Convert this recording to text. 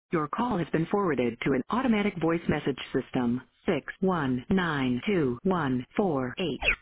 Your call has been forwarded to an automatic voice message system. 619214.